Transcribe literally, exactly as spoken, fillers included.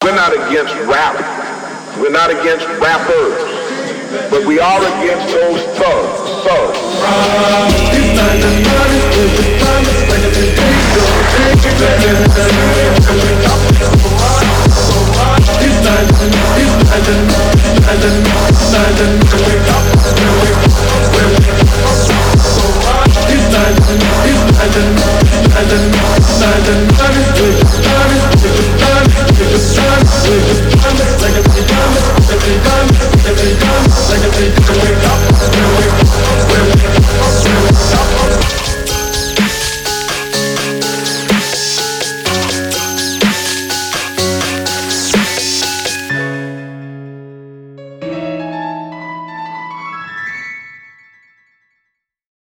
We're not against rap. We're not against rappers. But we are against those thugs. Thugs. Like a